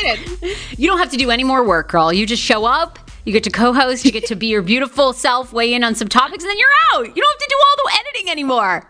excited. You don't have to do any more work, girl. You just show up, you get to co-host, you get to be your beautiful self, weigh in on some topics, and then you're out. You don't have to do all the editing anymore.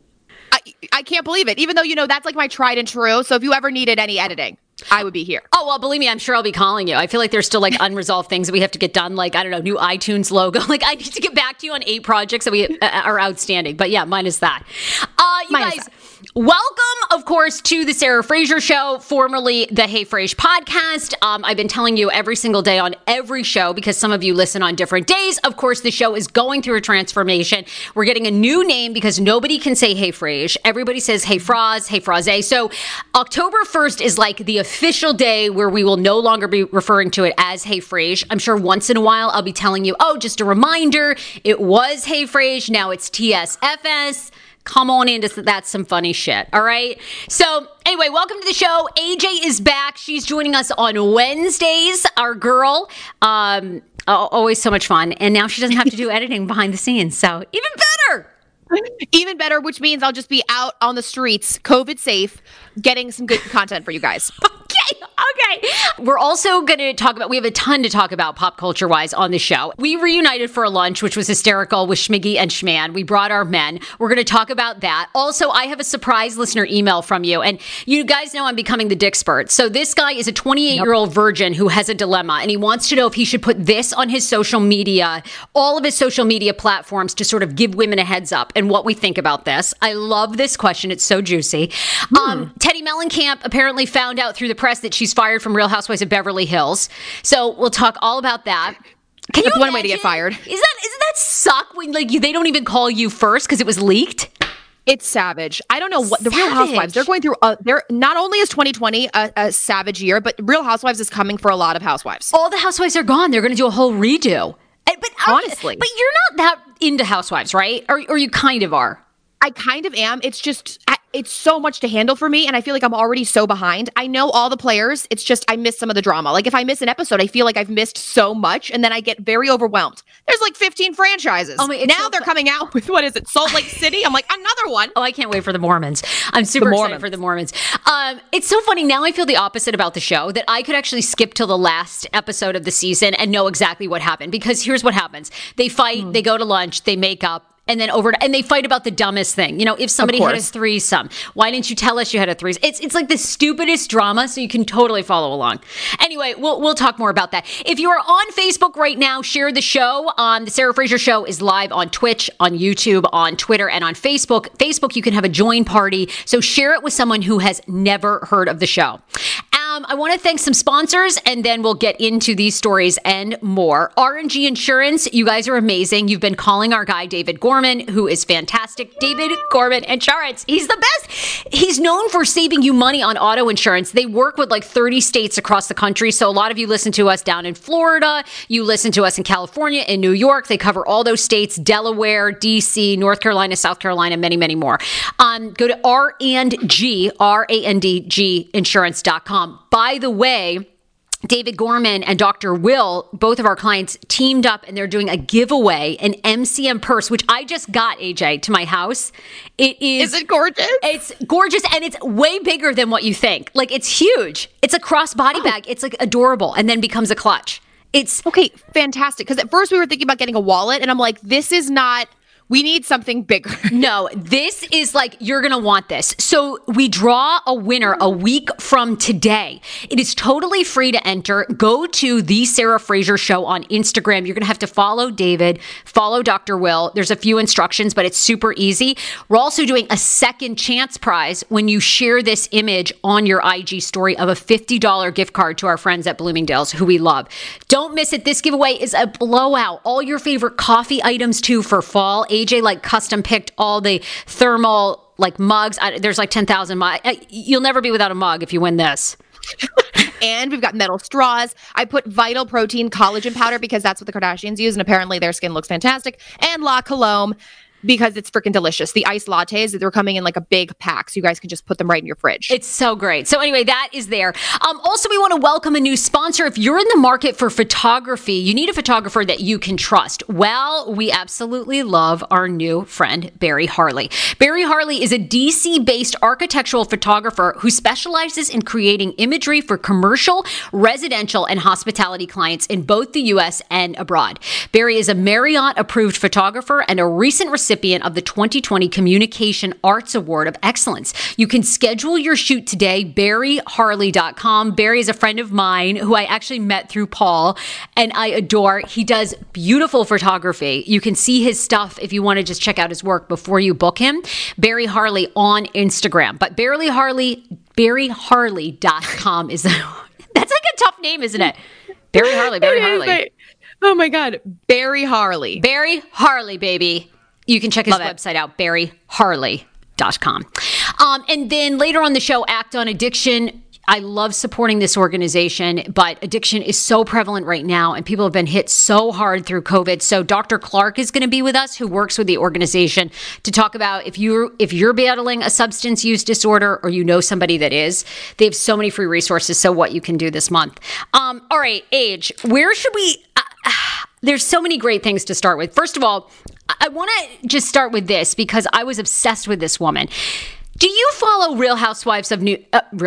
I can't believe it. Even though, that's like my tried and true. So if you ever needed any editing, I would be here. Oh, well, believe me, I'm sure I'll be calling you. I feel like there's still like unresolved things that we have to get done. Like, I don't know, new iTunes logo. Like, I need to get back to you on 8 projects that we are outstanding. But yeah, minus that. You guys, welcome, of course, to the Sarah Fraser Show, formerly the Hey Frase podcast. I've been telling you every single day on every show because some of you listen on different days. Of course, the show is going through a transformation. We're getting a new name because nobody can say Hey Frase. Everybody says Hey Fraz, Hey Fraze. So October 1st is like the official day where we will no longer be referring to it as Hey Frase. I'm sure once in a while I'll be telling you, oh, just a reminder, it was Hey Frase, now it's TSFS. Come on into that's some funny shit. All right. So anyway, welcome to the show. AJ is back. She's joining us on Wednesdays. Our girl, always so much fun. And now she doesn't have to do editing behind the scenes. So even better. Even better, which means I'll just be out on the streets, COVID safe, getting some good content for you guys. Okay. We're also going to talk about, we have a ton to talk about pop culture wise on the show. We reunited for a lunch, which was hysterical with Schmiggy and Schman. We brought our men. We're going to talk about that. Also, I have a surprise listener email from you. And you guys know I'm becoming the Dickspert. So this guy is a 28-year-old virgin who has a dilemma. And he wants to know if he should put this on his social media, all of his social media platforms to sort of give women a heads up and what we think about this. I love this question. It's so juicy. Teddi Mellencamp apparently found out through the press that she's fired from Real Housewives of Beverly Hills. So we'll talk all about that. Can That's you one way to get fired. Isn't that suck when they don't even call you first because it was leaked? It's savage. I don't know what the Real Housewives, they're going through, they're not only is 2020 a savage year, but Real Housewives is coming for a lot of housewives. All the housewives are gone. They're going to do a whole redo. But honestly. But you're not that into housewives, right? Or you kind of are. I kind of am. It's just, it's so much to handle for me. And I feel like I'm already so behind. I know all the players. It's just, I miss some of the drama. Like if I miss an episode, I feel like I've missed so much. And then I get very overwhelmed. There's like 15 franchises. Oh, now they're coming out with, what is it? Salt Lake City. I'm like, another one. Oh, I can't wait for the Mormons. I'm super excited for the Mormons. It's so funny. Now I feel the opposite about the show, that I could actually skip till the last episode of the season and know exactly what happened. Because here's what happens. They fight, they go to lunch, they make up. And then and they fight about the dumbest thing. If somebody had a threesome, why didn't you tell us you had a threesome? It's like the stupidest drama, so you can totally follow along. Anyway, we'll talk more about that. If you are on Facebook right now, share the show. The Sarah Fraser Show is live on Twitch, on YouTube, on Twitter, and on Facebook. Facebook, you can have a join party. So share it with someone who has never heard of the show. I want to thank some sponsors, and then we'll get into these stories and more. R&G Insurance, you guys are amazing. You've been calling our guy, David Gorman, who is fantastic. David Gorman Insurance, he's the best. He's known for saving you money on auto insurance. They work with like 30 states across the country. So a lot of you listen to us down in Florida. You listen to us in California, in New York. They cover all those states, Delaware, DC, North Carolina, South Carolina, many, many more. Go to R&G, R-A-N-D-G insurance.com. By the way, David Gorman and Dr. Will, both of our clients, teamed up and they're doing a giveaway, an MCM purse, which I just got, AJ, to my house. Is it gorgeous? It's gorgeous, and it's way bigger than what you think. Like, it's huge. It's a crossbody bag. It's like adorable, and then becomes a clutch. It's okay, fantastic. Because at first we were thinking about getting a wallet, and I'm like, this is not. We need something bigger. No, this is like, you're going to want this. So we draw a winner a week from today. It is totally free to enter. Go to The Sarah Fraser Show on Instagram. You're going to have to follow David, follow Dr. Will. There's a few instructions, but it's super easy. We're also doing a second chance prize when you share this image on your IG story of a $50 gift card to our friends at Bloomingdale's, who we love. Don't miss it. This giveaway is a blowout. All your favorite coffee items too for fall. AJ like custom picked all the thermal like mugs. There's like 10,000 mugs. You'll never be without a mug if you win this. And we've got metal straws. I put Vital Protein collagen powder because that's what the Kardashians use, and apparently their skin looks fantastic. And La Colombe. because it's freaking delicious. The iced lattes, they're coming in like a big pack, so you guys can just put them right in your fridge. It's so great. So anyway, that is there. Also, we want to welcome a new sponsor. If you're in the market for photography, you need a photographer that you can trust. Well, we absolutely love our new friend, Barry Harley. Barry Harley is a DC-based architectural photographer who specializes in creating imagery for commercial, residential, and hospitality clients in both the U.S. and abroad. Barry is a Marriott-approved photographer and a recent recipient of the 2020 Communication Arts Award of Excellence. You can schedule your shoot today, BarryHarley.com. Barry is a friend of mine who I actually met through Paul, and I adore. He does beautiful photography. You can see his stuff if you want to just check out his work before you book him. Barry Harley on Instagram. But BarryHarley.com is that's like a tough name, isn't it? Barry Harley. Oh my God. Barry Harley. Barry Harley, baby. You can check his website out, BarryHarley.com. And then later on the show, Act on Addiction. I love supporting this organization, but addiction is so prevalent right now, and people have been hit so hard through COVID. So Dr. Clark is going to be with us, who works with the organization, to talk about if you're battling a substance use disorder or you know somebody that is. They have so many free resources, so what you can do this month. All right, Age, where should we... there's so many great things to start with. First of all, I want to just start with this because I was obsessed with this woman. Do you follow Humans of New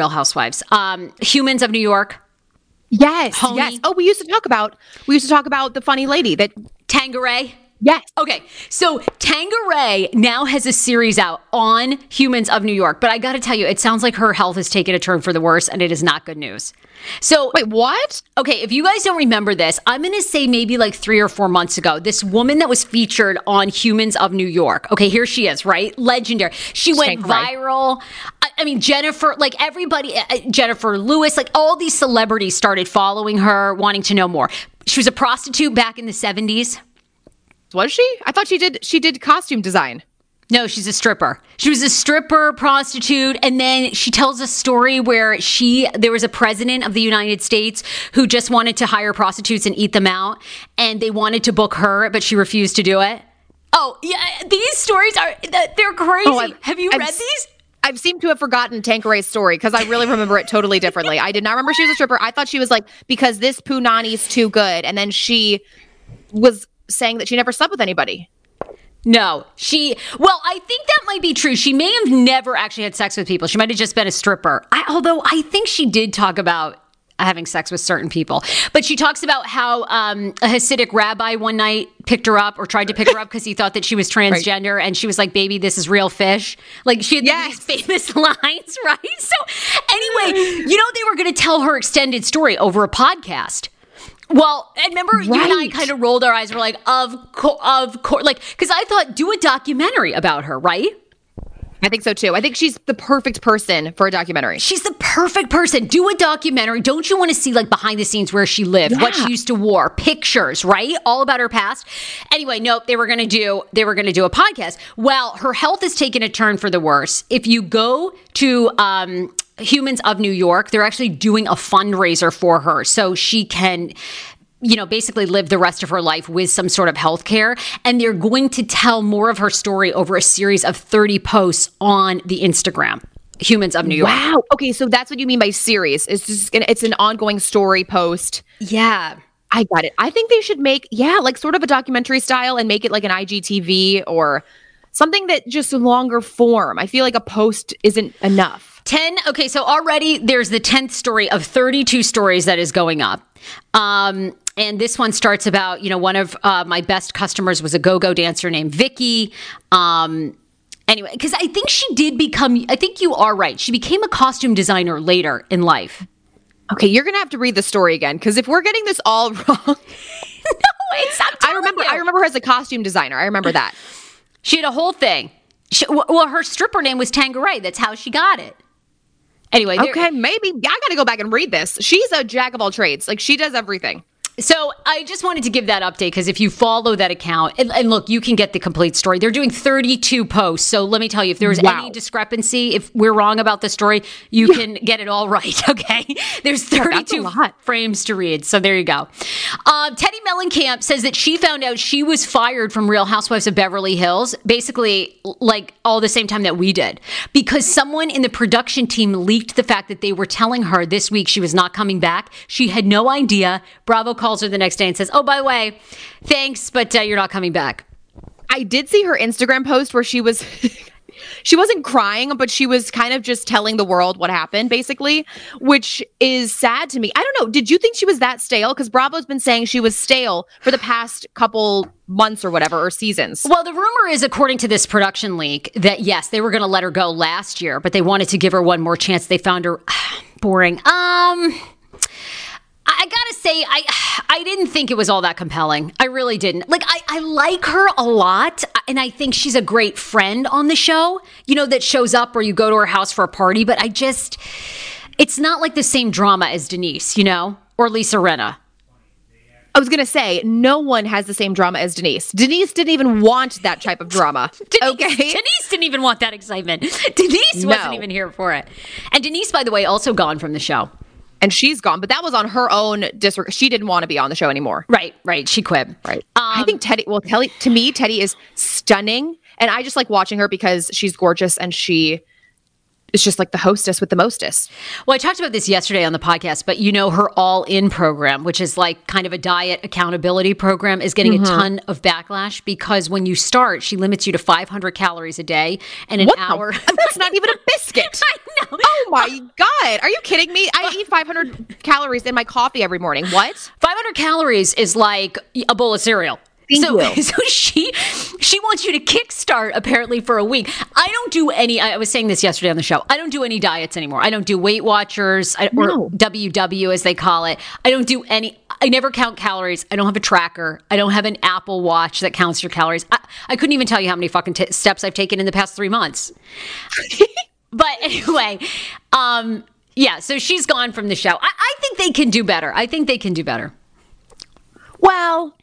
York? Yes, Homie? yes. Oh, we used to talk about the funny lady that Tangeray. Yes. Okay. So Tangeray now has a series out on Humans of New York, but I got to tell you, it sounds like her health has taken a turn for the worse, and it is not good news. So wait, what? Okay, if you guys don't remember this, I'm going to say maybe like 3 or 4 months ago, this woman that was featured on Humans of New York. Okay, here she is, right? Legendary. She went viral. I mean, Jennifer, like everybody, Jennifer Lewis, like all these celebrities started following her, wanting to know more. She was a prostitute back in the 70s. Was she? I thought she did costume design. No, she's a stripper. She was a stripper, prostitute, and then she tells a story where there was a president of the United States who just wanted to hire prostitutes and eat them out, and they wanted to book her, but she refused to do it. Oh, yeah, these stories they're crazy. Oh, have you read these? I've seemed to have forgotten Tanqueray's story because I really remember it totally differently. I did not remember she was a stripper. I thought she was like, because this Punani's too good, and then she was saying that she never slept with anybody. No, I think that might be true. She may have never actually had sex with people. She might have just been a stripper. Although I think she did talk about having sex with certain people. But she talks about how a Hasidic rabbi one night picked her up or tried to pick her up because he thought that she was transgender. Right. And she was like, baby, this is real fish. Like she had these famous lines, right? So anyway, they were going to tell her extended story over a podcast. Well, I remember you and I kind of rolled our eyes. We're like, of course, like, because I thought, do a documentary about her, right? I think so too. I think she's the perfect person for a documentary. She's the perfect person. Do a documentary. Don't you want to see like behind the scenes where she lived, what she used to wear, pictures, right? All about her past. Anyway, nope. They were going to do a podcast. Well, her health has taken a turn for the worse. If you go to Humans of New York, they're actually doing a fundraiser for her so she can, basically live the rest of her life with some sort of health care. And they're going to tell more of her story over a series of 30 posts on the Instagram, Humans of New York. Wow. Okay, so that's what you mean by series. It's an ongoing story post. Yeah. I got it. I think they should make, like sort of a documentary style and make it like an IGTV or something that just longer form. I feel like a post isn't enough. 10. Okay, so already there's the 10th story of 32 stories that is going up. And this one starts about, one of my best customers was a go-go dancer named Vicky. Anyway, because I think I think you are right. She became a costume designer later in life. Okay, you're going to have to read the story again, because if we're getting this all wrong. No, it's not. I remember her as a costume designer. I remember that. She had a whole thing. Her stripper name was Tangeray. That's how she got it. Anyway. Okay, maybe. I got to go back and read this. She's a jack of all trades. Like, she does everything. So I just wanted to give that update because if you follow that account, and look, you can get the complete story. They're doing 32 posts. So let me tell you, if there was any discrepancy, if we're wrong about the story, you can get it all right, okay? There's 32 frames to read. So there you go. Teddi Mellencamp says that she found out she was fired from Real Housewives of Beverly Hills, basically like all the same time that we did, because someone in the production team leaked the fact that they were telling her this week she was not coming back. She had no idea. Bravo calls her the next day and says, oh, by the way, thanks, but you're not coming back. I did see her Instagram post where she was, she wasn't crying, but she was kind of just telling the world what happened, basically, which is sad to me. I don't know. Did you think she was that stale? Because Bravo's been saying she was stale for the past couple months or whatever, or seasons. Well, the rumor is, according to this production leak, that yes, they were going to let her go last year, but they wanted to give her one more chance. They found her boring. I gotta say, I didn't think it was all that compelling. I really didn't. Like, I like her a lot, and I think she's a great friend on the show, you know, that shows up or you go to her house for a party, but it's not like the same drama as Denise, you know, or Lisa Rinna. I was going to say, no one has the same drama as Denise. Denise didn't even want that type of drama. Denise didn't even want that excitement. Denise wasn't even here for it. And Denise, by the way, also gone from the show. And she's gone, but that was on her own disregard. She didn't want to be on the show anymore. Right. She quit. Right. I think to me, Teddi is stunning. And I just like watching her because she's gorgeous and she is just like the hostess with the mostest. Well, I talked about this yesterday on the podcast, but you know, her All In program, which is like kind of a diet accountability program, is getting a ton of backlash because when you start, she limits you to 500 calories a day and an hour. That's not even a biscuit. I know. Oh my God. Are you kidding me? I eat 500 calories in my coffee every morning. What? 500 calories is like a bowl of cereal. So she wants you to kickstart apparently for a week. I don't do any, I was saying this yesterday on the show, I don't do any diets anymore. I don't do Weight Watchers or WW as they call it. I don't do any, I never count calories. I don't have a tracker. I don't have an Apple Watch that counts your calories. I couldn't even tell you how many fucking steps I've taken in the past 3 months. But anyway, yeah, so she's gone from the show. I think they can do better. Well,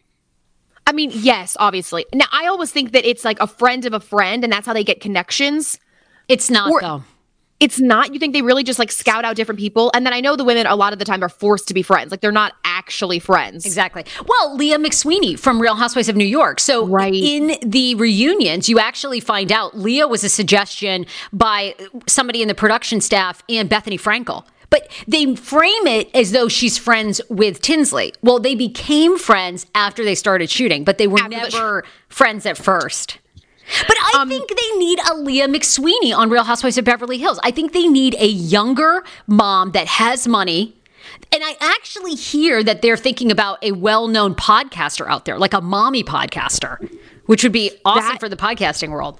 I mean, yes, obviously. Now, I always think that it's like a friend of a friend, and that's how they get connections. It's not, though. It's not? You think they really just like scout out different people? And then I know the women a lot of the time are forced to be friends. Like they're not actually friends. Exactly. Well, Leah McSweeney from Real Housewives of New York. So in the reunions, you actually find out Leah was a suggestion by somebody in the production staff and Bethany Frankel. But they frame it as though she's friends with Tinsley. Well, they became friends after they started shooting, but they were never friends at first. But I think they need a Leah McSweeney on Real Housewives of Beverly Hills. I think they need a younger mom that has money. And I actually hear that they're thinking about a well-known podcaster out there, like a mommy podcaster, which would be awesome for the podcasting world.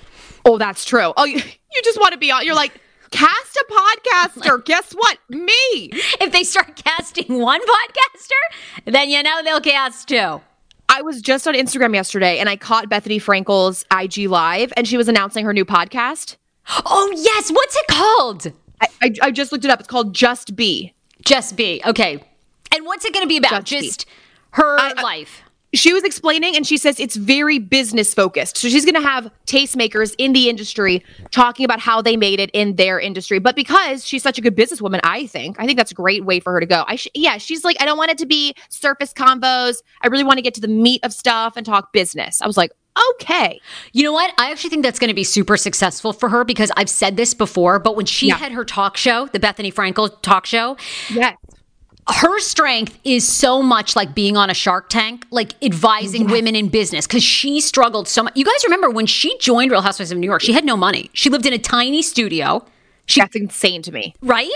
Oh, that's true. Oh, you just want to be on. You're like, cast a podcaster. Guess what? Me. If they start casting one podcaster, then you know they'll cast two. I was just on Instagram yesterday and I caught Bethany Frankel's IG Live and she was announcing her new podcast. Oh, yes. What's it called? I just looked it up. It's called Just Be. Just Be. Okay. And what's it going to be about? Just her life. She was explaining and she says it's very business focused. So she's going to have tastemakers in the industry talking about how they made it in their industry. But because she's such a good businesswoman, I think that's a great way for her to go. She's like, I don't want it to be surface combos. I really want to get to the meat of stuff and talk business. I was like, okay. You know what? I actually think that's going to be super successful for her because I've said this before, but when she had her talk show, the Bethany Frankel talk show. Yes. Her strength is so much like being on a Shark Tank, like advising women in business, because she struggled so much. You guys remember when she joined Real Housewives of New York, she had no money. She lived in a tiny studio. That's insane to me. Right?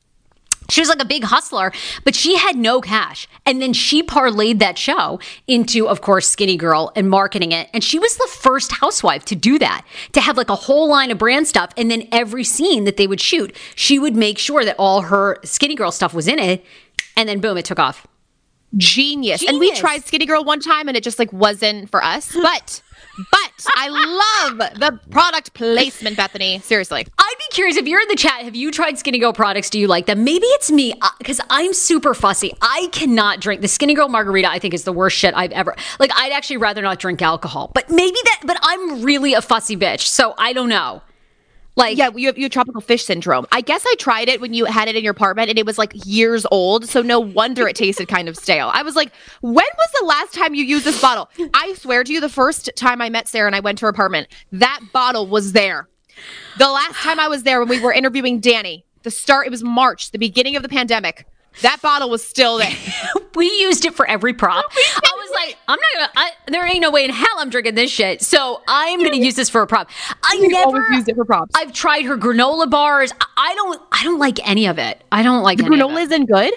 She was like a big hustler, but she had no cash. And then she parlayed that show into, of course, Skinny Girl and marketing it. And she was the first housewife to do that, to have like a whole line of brand stuff. And then every scene that they would shoot, she would make sure that all her Skinny Girl stuff was in it. And then boom, it took off. Genius. And we tried Skinny Girl one time and it just like wasn't for us. But I love the product placement, Bethany. Seriously. I'd be curious, if you're in the chat, have you tried Skinny Girl products? Do you like them? Maybe it's me, because I'm super fussy. I cannot drink the Skinny Girl margarita. I think is the worst shit I've ever, like, I'd actually rather not drink alcohol, but but I'm really a fussy bitch. So I don't know. Like, yeah, you have tropical fish syndrome. I guess I tried it when you had it in your apartment and it was like years old. So no wonder it tasted kind of stale. I was like, when was the last time you used this bottle? I swear to you, the first time I met Sarah and I went to her apartment, that bottle was there. The last time I was there when we were interviewing Danny, it was March, the beginning of the pandemic. That bottle was still there. We used it for every prop. I was like, there ain't no way in hell I'm drinking this shit. So I'm going to use this for a prop. I always used it for props. I've tried her granola bars. I don't like any of it. I don't like any of it. Granola isn't good?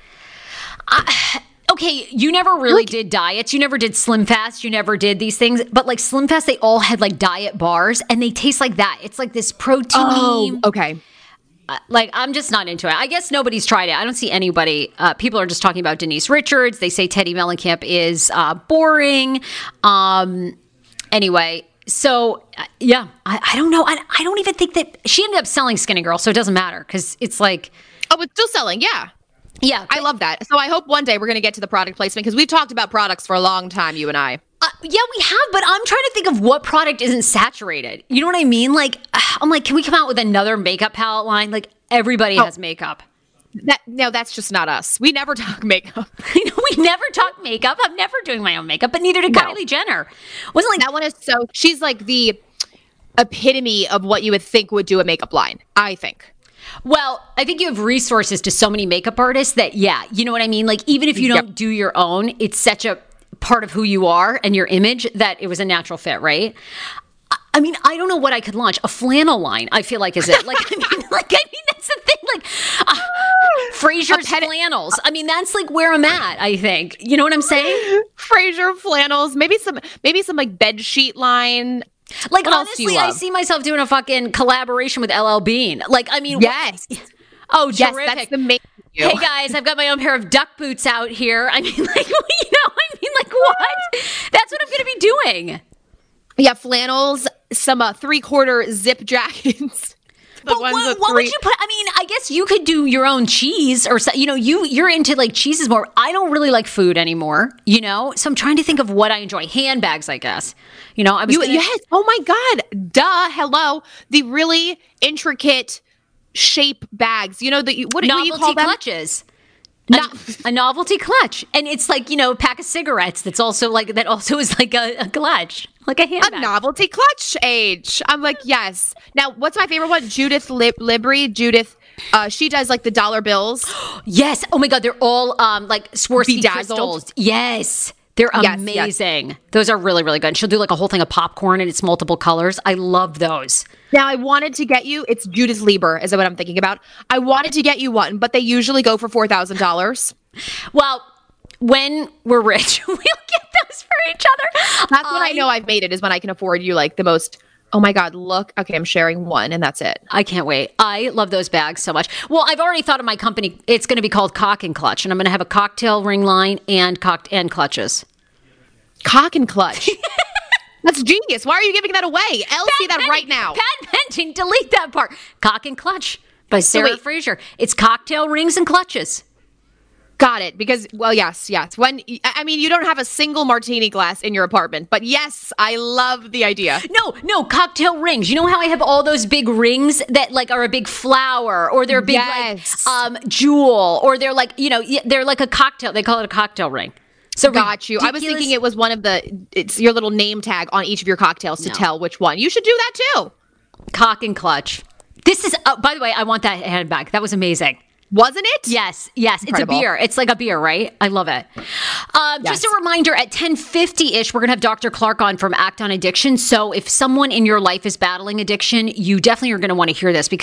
Okay, you never really did diets. You never did Slim Fast. You never did these things. But like Slim Fast, they all had like diet bars and they taste like that. It's like this protein. Oh, okay. Like, I'm just not into it. I guess nobody's tried it. I don't see anybody. People are just talking about Denise Richards. They say Teddy Mellencamp is boring. Anyway, so yeah, I don't know. I don't even think that she ended up selling Skinny Girl, so it doesn't matter because it's like, oh, it's still selling. Yeah. Yeah. I love that. So I hope one day we're going to get to the product placement because we've talked about products for a long time, you and I. Yeah, we have, but I'm trying to think of what product isn't saturated. You know what I mean? Like, I'm like, can we come out with another makeup palette line? Like, everybody has makeup. No, that's just not us. We never talk makeup. We never talk makeup. I'm never doing my own makeup, but neither did Kylie Jenner. Wasn't like that one is so. She's like the epitome of what you would think would do a makeup line. I think. Well, I think you have resources to so many makeup artists that, yeah, you know what I mean? Like, even if you don't do your own, it's such a part of who you are and your image that it was a natural fit, right? I mean, I don't know what I could launch. A flannel line, I feel like, is it? Like, I mean, that's the thing. Like, Fraser's flannels. I mean, that's like where I'm at, I think. You know what I'm saying? Fraser flannels. Maybe some like bed sheet line. Like, honestly, I see myself doing a fucking collaboration with LL Bean. Like, I mean, yes. Oh, terrific. Yes, that's the main. Hey guys, I've got my own pair of duck boots out here. I mean, like, what? That's what I'm going to be doing. Yeah, flannels, some 3/4 zip jackets. But what would you put? I mean, I guess you could do your own cheese or, you know, you're into like cheeses more. I don't really like food anymore, you know? So I'm trying to think of what I enjoy. Handbags, I guess. You know, yes. Oh my God. Duh. Hello. The really intricate shape bags. You know, what do you call them? Clutches. A novelty clutch. And it's like, you know, a pack of cigarettes that also is like a clutch, like a handbag. A novelty clutch age. I'm like, yes. Now, what's my favorite one? Judith Libri. Judith, she does like the dollar bills. Yes. Oh my God. They're all like Swarovski crystals. Yes. They're amazing. Yes. Those are really, really good. She'll do like a whole thing of popcorn and it's multiple colors. I love those. Now, I wanted to get you, it's Judith Lieber is what I'm thinking about. I wanted to get you one, but they usually go for $4,000. Well, when we're rich, we'll get those for each other. That's when I know I've made it, is when I can afford you like the most, oh my God, look. Okay, I'm sharing one and that's it. I can't wait. I love those bags so much. Well, I've already thought of my company. It's going to be called Cock and Clutch, and I'm going to have a cocktail ring line and clutches. Cock and Clutch. That's genius. Why are you giving that away? See that right now. Patent pending. Delete that part. Cock and Clutch by Sarah Fraser. It's cocktail rings and clutches. Got it. Because, well, yes. When I mean, you don't have a single martini glass in your apartment, but yes, I love the idea. No, cocktail rings. You know how I have all those big rings that like are a big flower, or they're a big like jewel, or they're like, you know, they're like a cocktail. They call it a cocktail ring. So got you. I was thinking it was it's your little name tag on each of your cocktails to tell which one. You should do that too. Cock and Clutch. This is, by the way, I want that handbag. That was amazing. Wasn't it? Yes. Incredible. It's a beer. It's like a beer, right? I love it. Just a reminder, at 10:50-ish, we're going to have Dr. Clark on from Act on Addiction. So if someone in your life is battling addiction, you definitely are going to want to hear this, because Act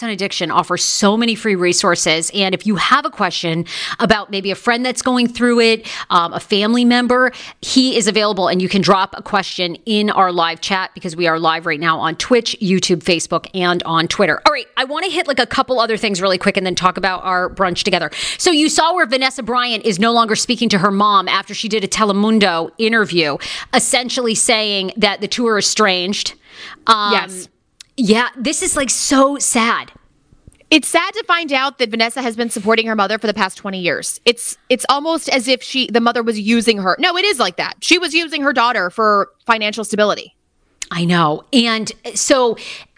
Act on Addiction offers so many free resources. And if you have a question about maybe a friend that's going through it, a family member, he is available and you can drop a question in our live chat because we are live right now on Twitch, YouTube, Facebook, and on Twitter. All right, I want to hit like a couple other things really quick and then talk about our brunch together. So you saw where Vanessa Bryant is no longer speaking to her mom after she did a Telemundo interview, essentially saying that the two are estranged. Yes. Yeah, this is like so sad. It's sad to find out that Vanessa has been supporting her mother for the past 20 years. It's almost as if the mother was using her. No, it is like that. She was using her daughter for financial stability. I know. And so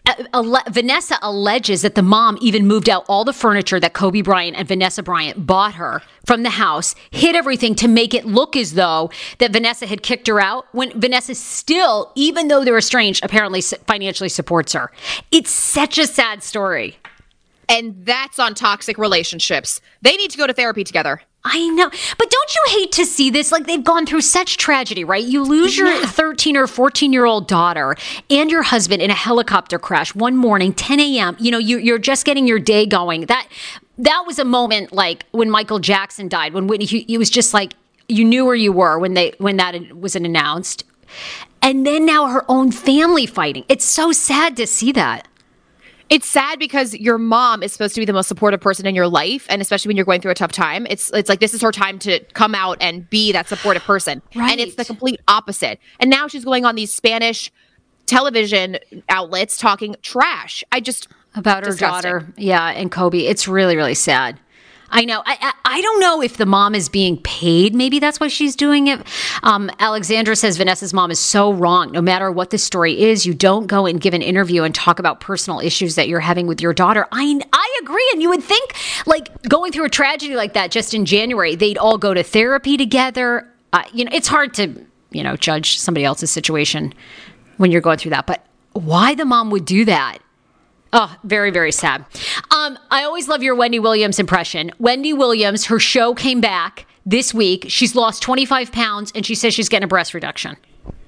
Vanessa alleges that the mom even moved out all the furniture that Kobe Bryant and Vanessa Bryant bought her from the house, hid everything to make it look as though that Vanessa had kicked her out, when Vanessa still, even though they're estranged, apparently financially supports her. It's such a sad story. And that's on toxic relationships. They need to go to therapy together. I know. But don't you hate to see this? Like, they've gone through such tragedy, right? You lose your 13 or 14-year-old daughter and your husband in a helicopter crash one morning, 10 a.m. You know, you're just getting your day going. That was a moment like when Michael Jackson died, when Whitney, it was just like you knew where you were when that was announced. And then now her own family fighting. It's so sad to see that. It's sad because your mom is supposed to be the most supportive person in your life. And especially when you're going through a tough time, it's like this is her time to come out and be that supportive person. Right. And it's the complete opposite. And now she's going on these Spanish television outlets talking trash. About her daughter. Yeah. And Kobe. It's really, really sad. I know. I don't know if the mom is being paid. Maybe that's why she's doing it. Alexandra says Vanessa's mom is so wrong. No matter what the story is, you don't go and give an interview and talk about personal issues that you're having with your daughter. I agree. And you would think, like, going through a tragedy like that just in January, they'd all go to therapy together. It's hard to, judge somebody else's situation when you're going through that. But why the mom would do that? Oh, very, very sad. I always love your Wendy Williams impression. Wendy Williams, her show came back this week. She's lost 25 pounds, and she says she's getting a breast reduction.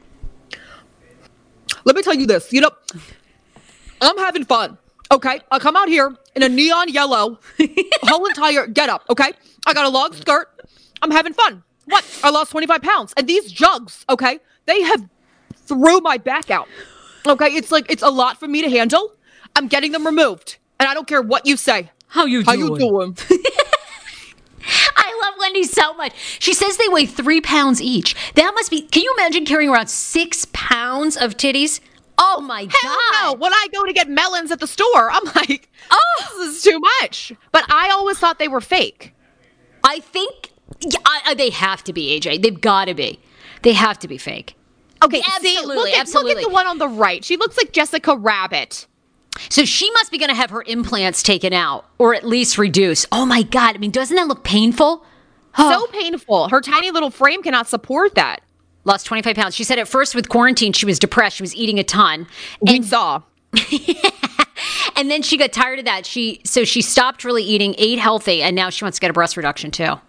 Let me tell you this. I'm having fun, okay? I come out here in a neon yellow whole entire getup, okay? I got a long skirt. I'm having fun. What? I lost 25 pounds. And these jugs, okay, they have threw my back out. Okay? It's a lot for me to handle. I'm getting them removed. And I don't care what you say. How you doing? I love Wendy so much. She says they weigh 3 pounds each. That must be, can you imagine carrying around 6 pounds of titties? Oh my God. No. When I go to get melons at the store, I'm like, this is too much. But I always thought they were fake. I think they have to be, AJ. They've got to be. They have to be fake. Okay, absolutely. Look at the one on the right. She looks like Jessica Rabbit. So she must be going to have her implants taken out or at least reduced. Oh my God. I mean, doesn't that look painful? So painful. Her tiny little frame cannot support that. Lost 25 pounds. She said at first with quarantine, she was depressed. She was eating a ton. We saw. And then she got tired of that. So she stopped really eating, ate healthy, and now she wants to get a breast reduction too.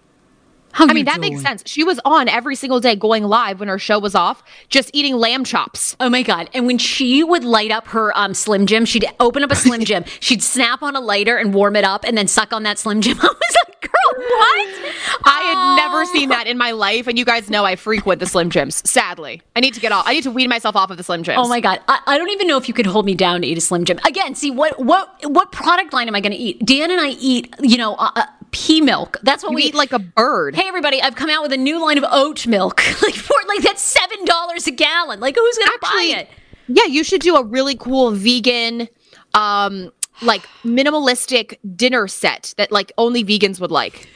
That makes sense. She was on every single day going live when her show was off, just eating lamb chops. Oh my God. And when she would light up her Slim Jim, she'd open up a Slim Jim. She'd snap on a lighter and warm it up and then suck on that Slim Jim. I was like, girl, what? I had never seen that in my life. And you guys know I frequent the Slim Jims, sadly. I need to wean myself off of the Slim Jims. Oh my God. I don't even know if you could hold me down to eat a Slim Jim. Again, see, what product line am I going to eat? Dan and I eat, pea milk. That's what we eat like a bird. Hey everybody, I've come out with a new line of oat milk. That's $7 a gallon. Like, who's gonna buy it? Yeah, you should do a really cool vegan minimalistic dinner set that like only vegans would like.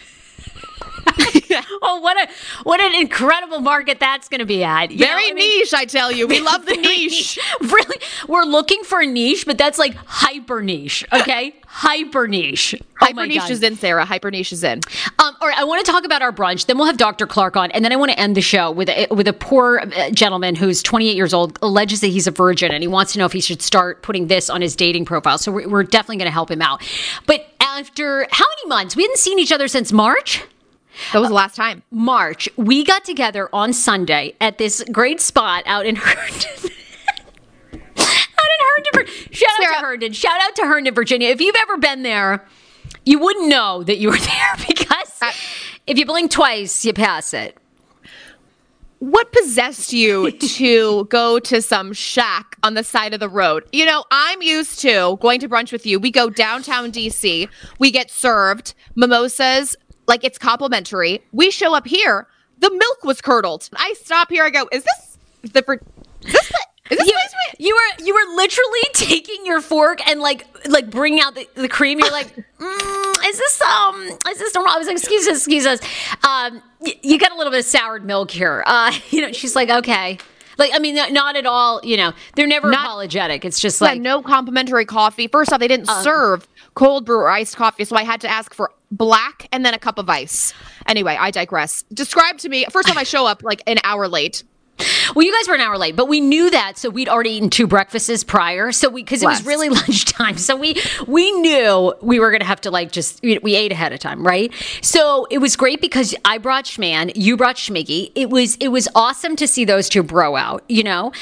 Oh, what an incredible market that's going to be at. Very niche, I tell you. We love the niche. Really, we're looking for a niche, but that's like hyper niche, okay? Hyper niche. Hyper niche is in, Sarah. Hyper niche is in. All right, I want to talk about our brunch. Then we'll have Dr. Clark on, and then I want to end the show with a poor gentleman who's 28 years old, alleges that he's a virgin, and he wants to know if he should start putting this on his dating profile. So we're definitely going to help him out. But after how many months? We hadn't seen each other since March. That was the last time. March. We got together on Sunday at this great spot out in Herndon. Shout out to Herndon. Shout out to Herndon, Virginia. If you've ever been there, you wouldn't know that you were there because if you blink twice, you pass it. What possessed you to go to some shack on the side of the road? You know, I'm used to going to brunch with you. We go downtown DC. We get served mimosas like it's complimentary. We show up here. The milk was curdled. I stop here. I go, is this you were literally taking your fork and like bringing out the cream. You're like, is this normal? I was like, excuse us. You got a little bit of soured milk here. She's like, okay. Like, I mean, not at all, they're never apologetic. It's just like. No complimentary coffee. First off, they didn't serve cold brew or iced coffee, so I had to ask for black and then a cup of ice. Anyway, I digress. Describe to me, first off, I show up like an hour late. Well, you guys were an hour late, but we knew that, so we'd already eaten 2 breakfasts prior. So because it was really lunchtime, so we knew we were gonna have to we ate ahead of time, right? So it was great because I brought Schman, you brought Schmiggy. It was awesome to see those two bro out, and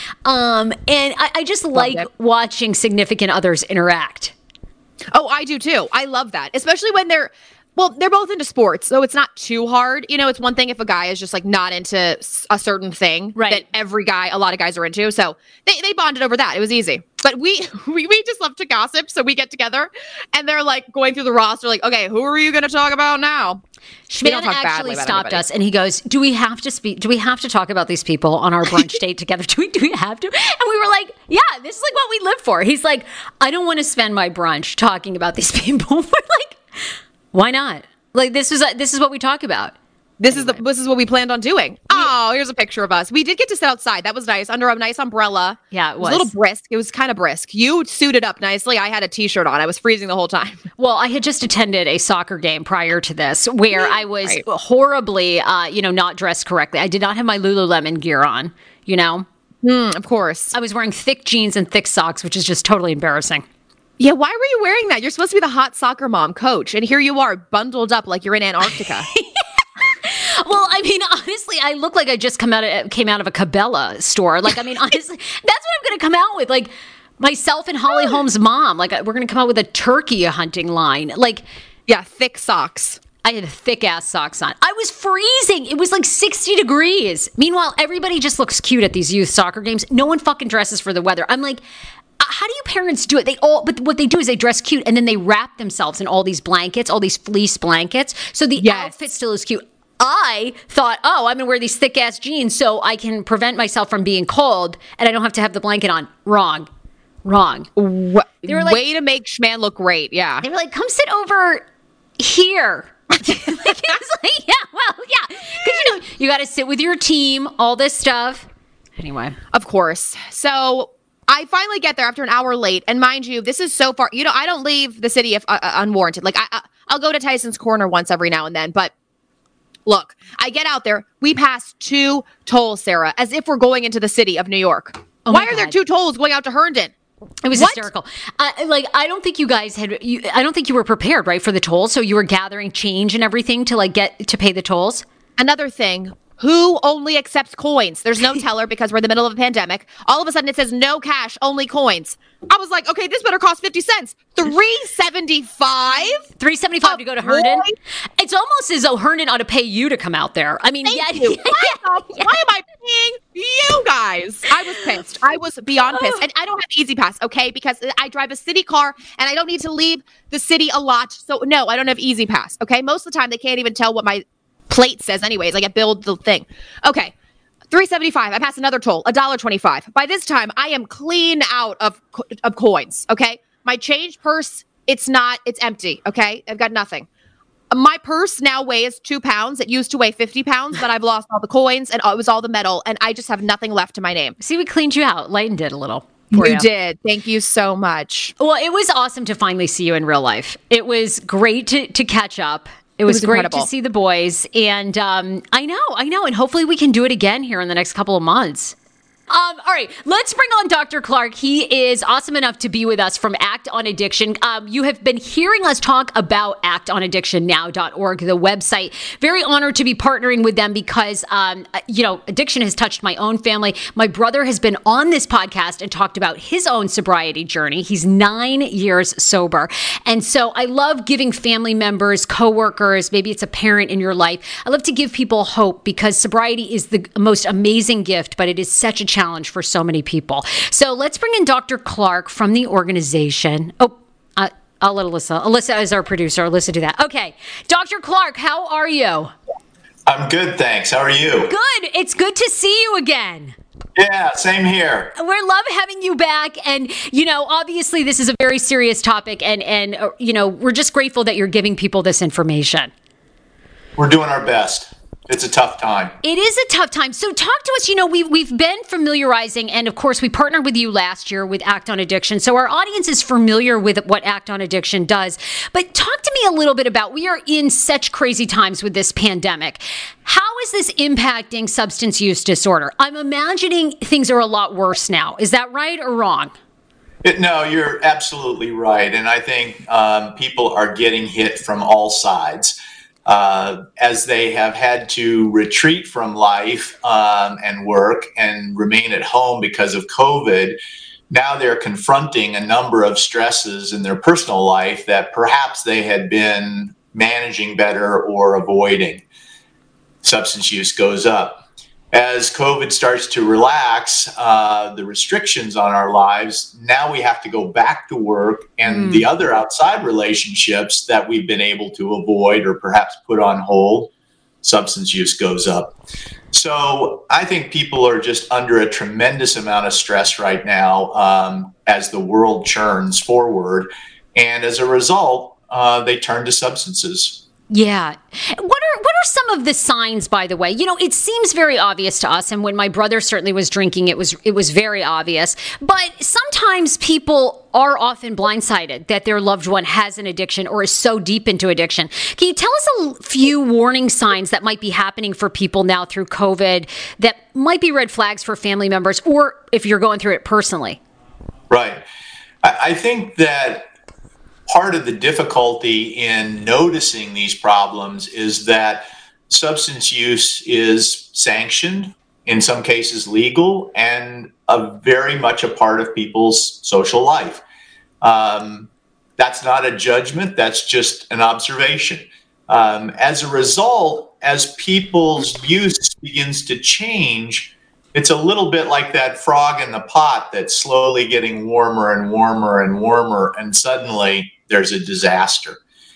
I just like watching significant others interact. Oh, I do too. I love that, especially when they're both into sports, so it's not too hard. It's one thing if a guy is just like not into a certain thing that a lot of guys are into. So they bonded over that. It was easy. But we just love to gossip. So we get together and they're like going through the roster, like, okay, who are you going to talk about now? Schman actually stopped us and he goes, do we have to talk about these people on our brunch date together? Do we have to? And we were like, yeah, this is like what we live for. He's like, I don't want to spend my brunch talking about these people. We're like, why not? Like, this is what we talk about. This is what we planned on doing. Oh, here's a picture of us. We did get to sit outside. That was nice, under a nice umbrella. Yeah, it was. A little brisk. It was kind of brisk. You suited up nicely. I had a t-shirt on. I was freezing the whole time. Well, I had just attended a soccer game prior to this where I was horribly, not dressed correctly. I did not have my Lululemon gear on, Of course. I was wearing thick jeans and thick socks, which is just totally embarrassing. Yeah, why were you wearing that? You're supposed to be the hot soccer mom coach, and here you are bundled up like you're in Antarctica. Well, I mean, honestly, I look like I just came out of a Cabela store. Like, I mean, honestly, that's what I'm going to come out with. Like, myself and Holly Holmes' mom. Like, we're going to come out with a turkey hunting line. Like, yeah, thick socks. I had thick ass socks on. I was freezing. It was like 60 degrees. Meanwhile, everybody just looks cute at these youth soccer games. No one fucking dresses for the weather. I'm like, how do you parents do it? But what they do is they dress cute and then they wrap themselves in all these blankets, all these fleece blankets. So the outfit still is cute. I thought, I'm going to wear these thick ass jeans so I can prevent myself from being cold and I don't have to have the blanket on. Wrong. They were like, way to make Schman look great. Yeah. They were like, come sit over here. It was like, yeah. Because, you got to sit with your team, all this stuff. Anyway. Of course. So I finally get there after an hour late. And mind you, this is so far, I don't leave the city if unwarranted. Like I'll go to Tyson's Corner once every now and then. But look, I get out there. We pass 2 tolls, Sarah, as if we're going into the city of New York. Why are there 2 tolls going out to Herndon? It was hysterical. I don't think you guys I don't think you were prepared, right, for the tolls. So you were gathering change and everything to get to pay the tolls. Another thing. Who only accepts coins? There's no teller because we're in the middle of a pandemic. All of a sudden it says no cash, only coins. I was like, okay, this better cost 50 cents. $3.75? $3.75 to go to Herndon? It's almost as though Herndon ought to pay you to come out there. I mean, Why am I paying you guys? I was pissed. I was beyond pissed. And I don't have Easy Pass, okay? Because I drive a city car and I don't need to leave the city a lot. So no, I don't have Easy Pass, okay? Most of the time they can't even tell what my plate says anyways. I get billed the thing. Okay. $3.75. I pass another toll, $1.25. By this time, I am clean out of coins. Okay. My change purse, it's empty. Okay. I've got nothing. My purse now weighs 2 pounds. It used to weigh 50 pounds, but I've lost all the coins and it was all the metal and I just have nothing left to my name. See, we cleaned you out. Lighten did a little. You did. Thank you so much. Well, it was awesome to finally see you in real life. It was great to catch up. It was great incredible to see the boys. And I know. And hopefully we can do it again here in the next couple of months. All right, let's bring on Dr. Clark. He is awesome enough to be with us from Act on Addiction. You have been hearing us talk about actonaddictionnow.org, the website. Very honored to be partnering with them because, addiction has touched my own family. My brother has been on this podcast and talked about his own sobriety journey. He's 9 years sober. And so I love giving family members, coworkers, maybe it's a parent in your life. I love to give people hope because sobriety is the most amazing gift, but it is such a challenge for so many people. So let's bring in Dr. Clark from the organization. I'll let Alyssa is our producer. Alyssa do that. Okay. Dr. Clark, how are you? I'm good, thanks. How are you? Good. It's good to see you again. Yeah, same here. We love having you back. And, obviously this is a very serious topic and we're just grateful that you're giving people this information. We're doing our best. It's a tough time. It is a tough time. So talk to us. We've been familiarizing, and of course, we partnered with you last year with Act on Addiction. So our audience is familiar with what Act on Addiction does. But talk to me a little bit about, we are in such crazy times with this pandemic. How is this impacting substance use disorder? I'm imagining things are a lot worse now. Is that right or wrong? No, you're absolutely right. And I think people are getting hit from all sides. As they have had to retreat from life and work and remain at home because of COVID, now they're confronting a number of stresses in their personal life that perhaps they had been managing better or avoiding. Substance use goes up. As COVID starts to relax the restrictions on our lives, now we have to go back to work, and the other outside relationships that we've been able to avoid or perhaps put on hold, substance use goes up. So I think people are just under a tremendous amount of stress right now as the world churns forward. And as a result, they turn to substances. Yeah. What are some of the signs, by the way? It seems very obvious to us. And when my brother certainly was drinking, it was very obvious. But sometimes people are often blindsided that their loved one has an addiction or is so deep into addiction. Can you tell us a few warning signs that might be happening for people now through COVID that might be red flags for family members, or if you're going through it personally? Right. I think that part of the difficulty in noticing these problems is that substance use is sanctioned, in some cases legal, and very much a part of people's social life. That's not a judgment, that's just an observation. As a result, as people's use begins to change, it's a little bit like that frog in the pot that's slowly getting warmer and warmer and warmer, and suddenly there's a disaster.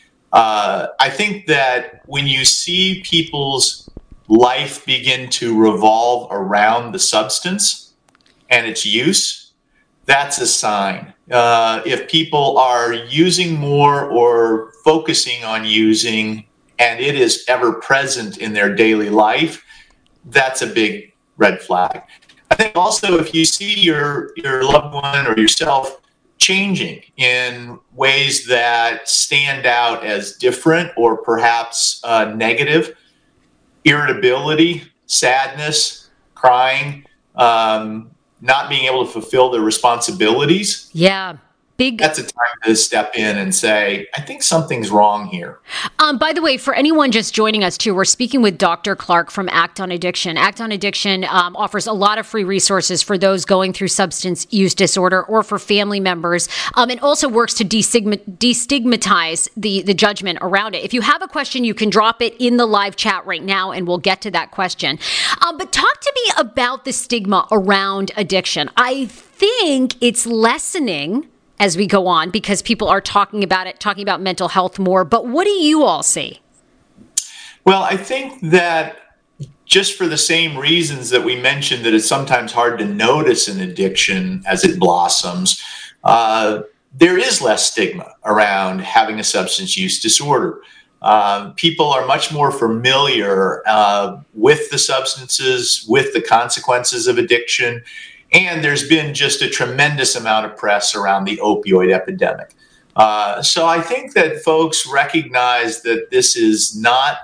I think that when you see people's life begin to revolve around the substance and its use, that's a sign. If people are using more or focusing on using, and it is ever present in their daily life, that's a big red flag. I think also if you see your loved one or yourself changing in ways that stand out as different or perhaps negative, irritability, sadness, crying, not being able to fulfill their responsibilities. Yeah. That's a time to step in and say, I think something's wrong here. By the way, for anyone just joining us too, we're speaking with Dr. Clark from Act on Addiction. Act on Addiction offers a lot of free resources for those going through substance use disorder or for family members, and also works to destigmatize the judgment around it. If you have a question, you can drop it in the live chat right now, and we'll get to that question. But talk to me about the stigma around addiction. I think it's lessening as we go on because people are talking about mental health more. But what do you all see? Well, I think that just for the same reasons that we mentioned that it's sometimes hard to notice an addiction as it blossoms, there is less stigma around having a substance use disorder. People are much more familiar with the substances, with the consequences of addiction. And there's been just a tremendous amount of press around the opioid epidemic. So I think that folks recognize that this is not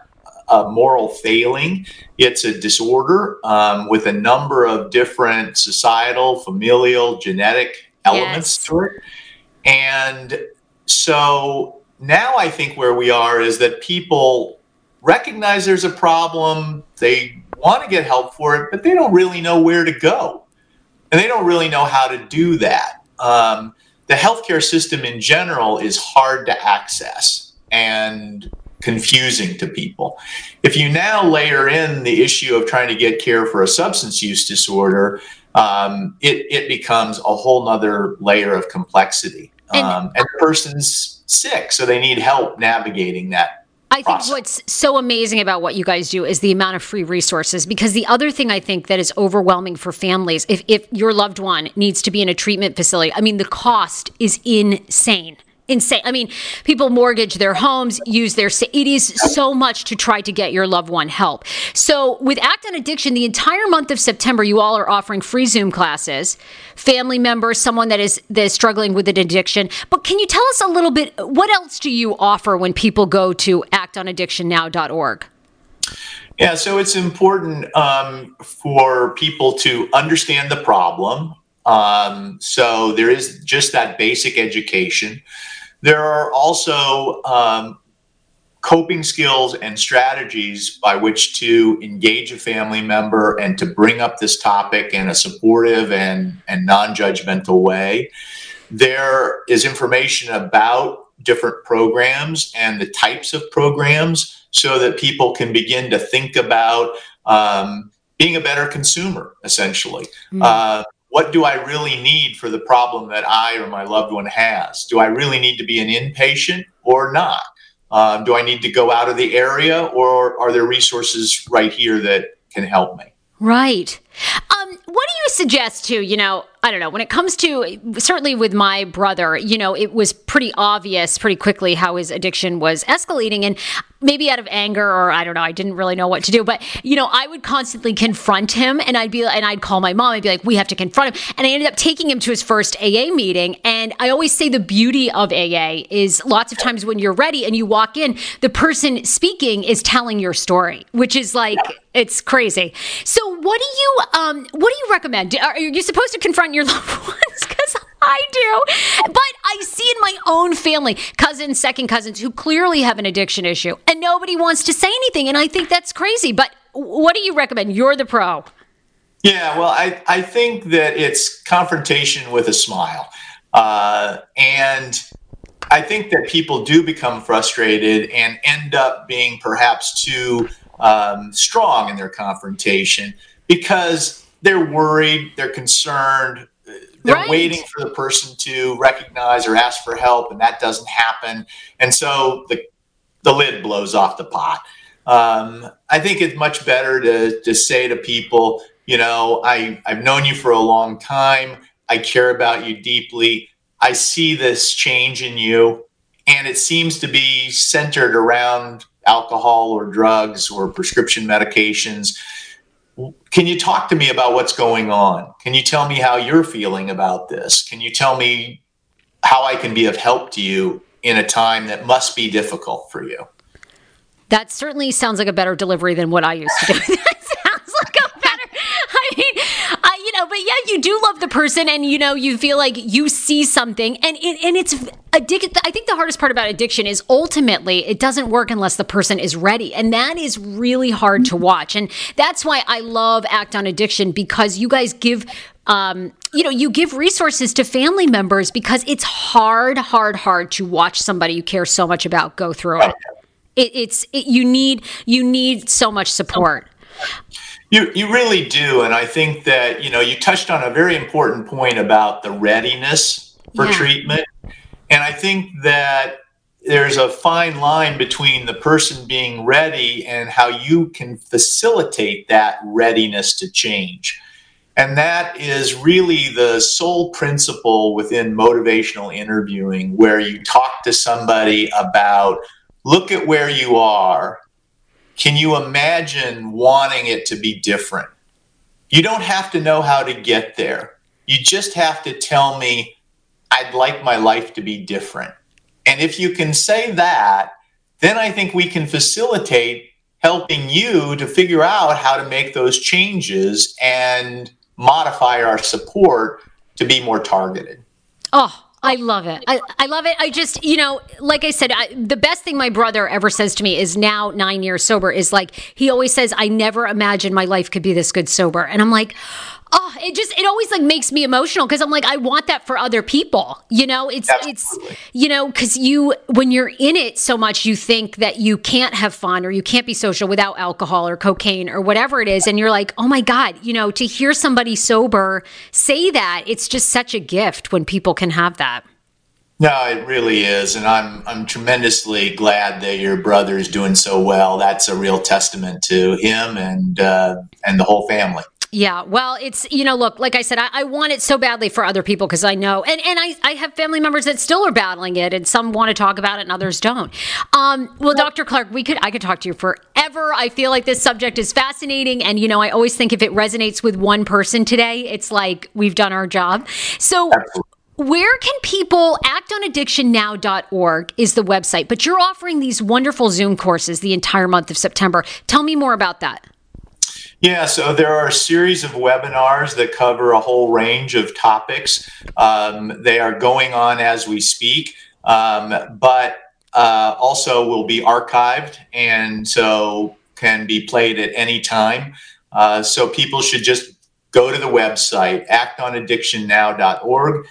a moral failing. It's a disorder with a number of different societal, familial, genetic elements to it. And so now I think where we are is that people recognize there's a problem. They want to get help for it, but they don't really know where to go. And they don't really know how to do that. The healthcare system in general is hard to access and confusing to people. If you now layer in the issue of trying to get care for a substance use disorder, it becomes a whole nother layer of complexity. And the person's sick, so they need help navigating that. I think what's so amazing about what you guys do is the amount of free resources, because the other thing I think that is overwhelming for families, if your loved one needs to be in a treatment facility, I mean, the cost is insane. I mean, people mortgage their homes, it is so much to try to get your loved one help. So with Act on Addiction, the entire month of September, you all are offering free Zoom classes, family members, someone that is struggling with an addiction. But can you tell us a little bit, what else do you offer when people go to actonaddictionnow.org? Yeah, so it's important for people to understand the problem. So there is just that basic education. There are also coping skills and strategies by which to engage a family member and to bring up this topic in a supportive and non-judgmental way. There is information about different programs and the types of programs so that people can begin to think about being a better consumer, essentially. What do I really need for the problem that I or my loved one has? Do I really need to be an inpatient or not? Do I need to go out of the area, or are there resources right here that can help me? Right. What do you suggest to, I don't know, when it comes to, certainly with my brother, it was pretty obvious pretty quickly how his addiction was escalating, and maybe out of anger, or I don't know, I didn't really know what to do, but I would constantly confront him, and I'd call my mom, I'd be like, we have to confront him. And I ended up taking him to his first AA meeting. And I always say the beauty of AA is lots of times when you're ready and you walk in, the person speaking is telling your story, which is like, it's crazy. So what do you recommend? Are you supposed to confront your loved ones? Because I do. But I see in my own family, cousins, second cousins, who clearly have an addiction issue, and nobody wants to say anything. And I think that's crazy. But what do you recommend? You're the pro. Yeah, well, I think that it's confrontation with a smile. And I think that people do become frustrated and end up being perhaps too strong in their confrontation because they're worried, they're concerned, they're waiting for the person to recognize or ask for help, and that doesn't happen. And so the lid blows off the pot. I think it's much better to say to people, I've known you for a long time. I care about you deeply. I see this change in you, and it seems to be centered around alcohol or drugs or prescription medications. Can you talk to me about what's going on? Can you tell me how you're feeling about this? Can you tell me how I can be of help to you in a time that must be difficult for you? That certainly sounds like a better delivery than what I used to do. That sounds like a better, but yeah, you do love the person, and you feel like you see something, and it's addicted. I think the hardest part about addiction is ultimately it doesn't work unless the person is ready, and that is really hard to watch. And that's why I love Act on Addiction, because you guys give you give resources to family members, because it's hard to watch somebody you care so much about go through it. You need so much support. You really do. And I think that, you touched on a very important point about the readiness for treatment. And I think that there's a fine line between the person being ready and how you can facilitate that readiness to change. And that is really the sole principle within motivational interviewing, where you talk to somebody about, look at where you are. Can you imagine wanting it to be different? You don't have to know how to get there. You just have to tell me, I'd like my life to be different. And if you can say that, then I think we can facilitate helping you to figure out how to make those changes and modify our support to be more targeted. Oh, I love it. I love it. I just, like I said, the best thing my brother ever says to me is now 9 years sober is like, he always says, I never imagined my life could be this good sober. And I'm like, oh, it always like makes me emotional because I'm like, I want that for other people. It's because when you're in it so much, you think that you can't have fun or you can't be social without alcohol or cocaine or whatever it is. And you're like, oh my God, to hear somebody sober say that, it's just such a gift when people can have that. No, it really is. And I'm tremendously glad that your brother is doing so well. That's a real testament to him and the whole family. Yeah, well, it's, look, like I said, I want it so badly for other people because I know, and I have family members that still are battling it, and some want to talk about it and others don't. Well, Dr. Clark, I could talk to you forever. I feel like this subject is fascinating, and, I always think if it resonates with one person today, it's like we've done our job. So where can people, actonaddictionnow.org is the website, but you're offering these wonderful Zoom courses the entire month of September. Tell me more about that. Yeah, so there are a series of webinars that cover a whole range of topics. They are going on as we speak, but also will be archived and so can be played at any time. So people should just go to the website, actonaddictionnow.org,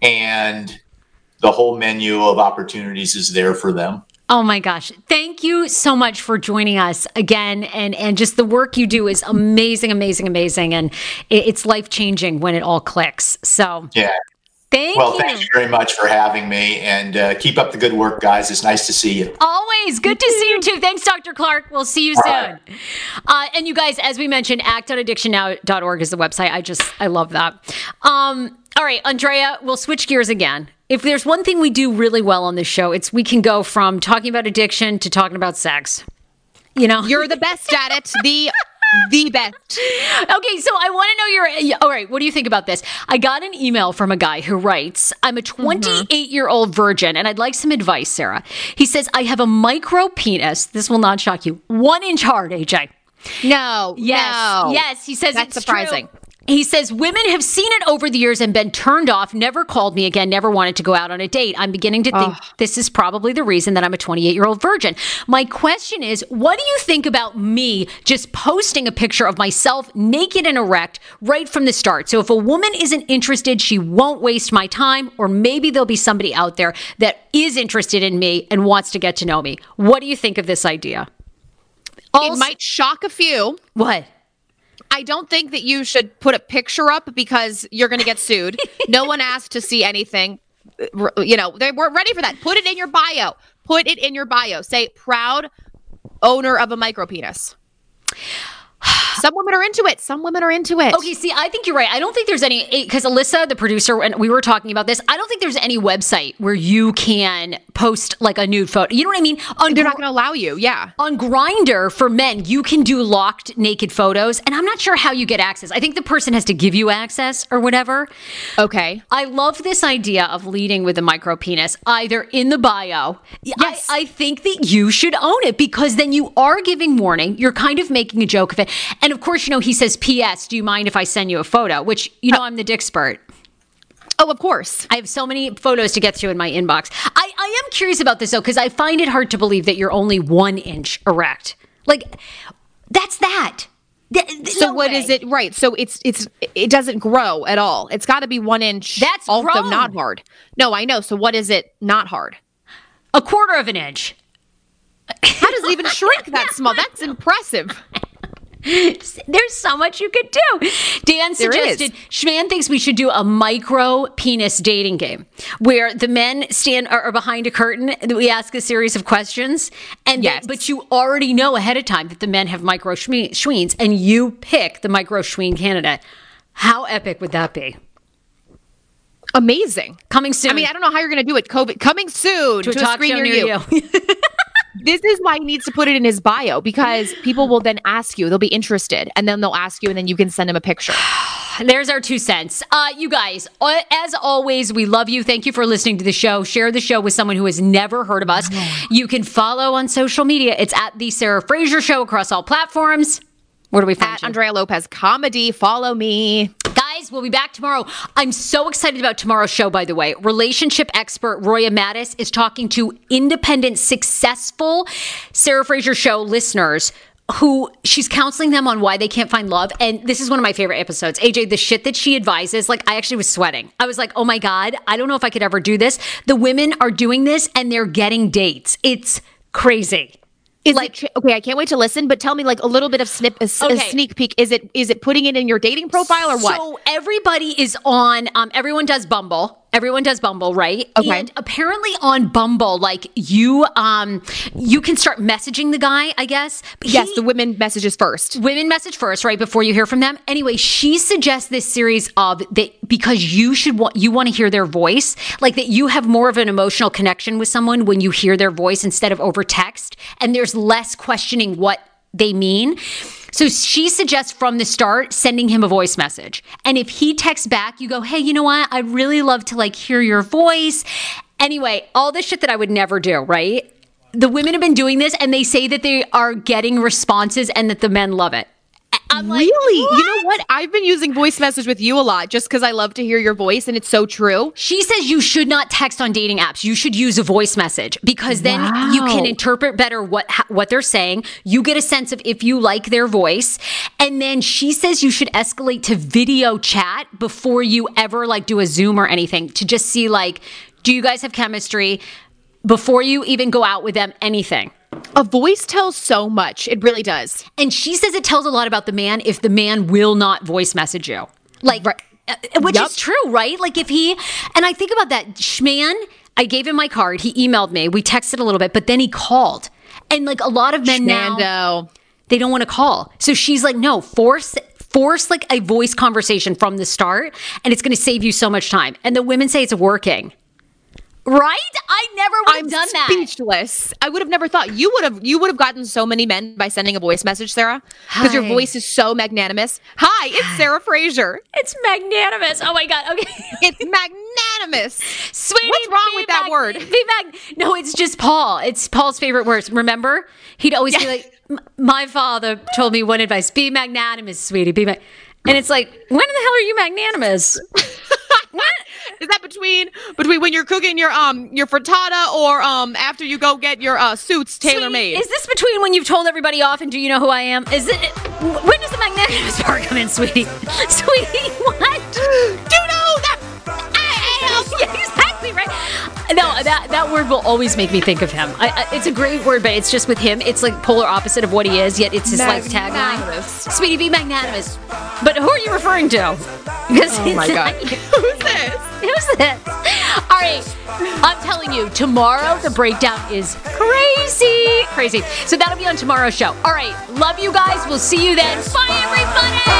and the whole menu of opportunities is there for them. Oh my gosh. Thank you so much for joining us again. And just the work you do is amazing, amazing, amazing. And it's life-changing when it all clicks. So yeah. Thank you. Thanks very much for having me, and keep up the good work, guys. It's nice to see you. Always. Good to see you too. Thanks, Dr. Clark. We'll see you soon. Right. And you guys, as we mentioned, actonaddictionnow.org is the website. I love that. All right, Andrea, we'll switch gears again. If there's one thing we do really well on this show, it's we can go from talking about addiction to talking about sex. You're the best at it. The best. Okay, so I want to know all right, what do you think about this? I got an email from a guy who writes, I'm a 28-year-old virgin, and I'd like some advice, Sarah. He says, I have a micro penis. This will not shock you. 1 inch hard, AJ. No. Yes. No. Yes. He says that's it's surprising. True. He says, women have seen it over the years and been turned off, never called me again, never wanted to go out on a date. I'm beginning to think this is probably the reason that I'm a 28-year-old virgin. My question is, what do you think about me just posting a picture of myself naked and erect right from the start? So if a woman isn't interested, she won't waste my time, or maybe there'll be somebody out there that is interested in me and wants to get to know me. What do you think of this idea? Also, it might shock a few. What? I don't think that you should put a picture up because you're going to get sued. No one asked to see anything. They weren't ready for that. Put it in your bio. Put it in your bio. Say, proud owner of a micropenis. Some women are into it. Some women are into it. Okay, see, I think you're right. I don't think there's any, because Alyssa, the producer, and we were talking about this, I don't think there's any website where you can post like a nude photo. You know what I mean? They're not going to allow you, yeah. On Grindr, for men, you can do locked naked photos, and I'm not sure how you get access. I think the person has to give you access or whatever. Okay. I love this idea of leading with a micro penis, either in the bio. Yes. I think that you should own it because then you are giving warning. You're kind of making a joke of it. And of course, he says, P.S., do you mind if I send you a photo? Which, I'm the dick expert. Oh, of course. I have so many photos to get through in my inbox. I am curious about this, though, because I find it hard to believe that you're only 1 inch erect. Like, that's that. So what is it? Right. So it doesn't grow at all. It's got to be 1 inch. That's also grown. Not hard. No, I know. So what is it not hard? 1/4 of an inch. How does it even shrink that small? That's impressive. There's so much you could do. Dan suggested, Schman thinks we should do a micro penis dating game where the men are behind a curtain. We ask a series of questions, and but you already know ahead of time that the men have micro schweens, and you pick the micro schween candidate. How epic would that be? Amazing. Coming soon. I mean, I don't know how you're going to do it. COVID coming soon to a talk screen show near you. This is why he needs to put it in his bio, because people will then ask you, they'll be interested, and then they'll ask you, and then you can send them a picture. There's our 2 cents. You guys, as always, we love you. Thank you for listening to the show. Share the show with someone who has never heard of us. You can follow on social media. It's at The Sarah Fraser Show across all platforms. Where do we find you? At Andrea Lopez Comedy. Follow me. Guys, we'll be back tomorrow. I'm so excited about tomorrow's show, by the way. Relationship expert Roya Mattis is talking to independent, successful Sarah Fraser Show listeners who she's counseling them on why they can't find love. And this is one of my favorite episodes. AJ, the shit that she advises, like, I actually was sweating. I was like, oh my God, I don't know if I could ever do this. The women are doing this and they're getting dates. It's crazy. Is like, okay, I can't wait to listen, but tell me like a little bit of a sneak peek. Is it putting it in your dating profile or what? So everybody is on, everyone does Bumble. Everyone does Bumble, right? Okay. And apparently on Bumble, like you can start messaging the guy, I guess. Yes, the women messages first. Women message first, right, before you hear from them. Anyway, she suggests this series of that because you want to hear their voice, like that you have more of an emotional connection with someone when you hear their voice instead of over text, and there's less questioning what they mean. So she suggests from the start sending him a voice message. And if he texts back, you go, hey, you know what? I'd really love to like hear your voice. Anyway, all this shit that I would never do, right? The women have been doing this and they say that they are getting responses and that the men love it. I'm like, really? What? You know what? I've been using voice message with you a lot just because I love to hear your voice, and it's so true. She says you should not text on dating apps. You should use a voice message because then you can interpret better what they're saying. You get a sense of if you like their voice. And then she says you should escalate to video chat before you ever like do a Zoom or anything to just see like, do you guys have chemistry before you even go out with them, anything. A voice tells so much. It really does. And she says it tells a lot about the man if the man will not voice message you. Like, right. Which is true, right? Like if he, and I think about that schman, I gave him my card. He emailed me. We texted a little bit, but then he called. And like a lot of men now, they don't want to call. So she's like, no, force like a voice conversation from the start. And it's going to save you so much time. And the women say it's working. Right? I never would have done that. I'm speechless. I would have never thought you would have gotten so many men by sending a voice message, Sarah, because your voice is so magnanimous. Hi, it's Sarah Fraser. It's magnanimous. Oh my God. Okay. It's magnanimous. Sweetie, what's wrong with that word? No, it's just Paul. It's Paul's favorite words. Remember? He'd always be like, my father told me one advice, be magnanimous, sweetie. And it's like, when the hell are you magnanimous? What? Is that between when you're cooking your frittata or after you go get your suits tailor-made? Is this between when you've told everybody off and do you know who I am? Is it? When does the magnanimous part come in, sweetie? Sweetie, what? Do you know that? Yeah, exactly right. No, that word will always make me think of him. It's a great word, but it's just with him. It's like polar opposite of what he is, yet it's his life tagline. Sweetie, be magnanimous. But who are you referring to? Because oh my God. Who's this? Who's this? All right. I'm telling you, tomorrow the breakdown is crazy. So that'll be on tomorrow's show. All right. Love you guys. We'll see you then. Bye, everybody.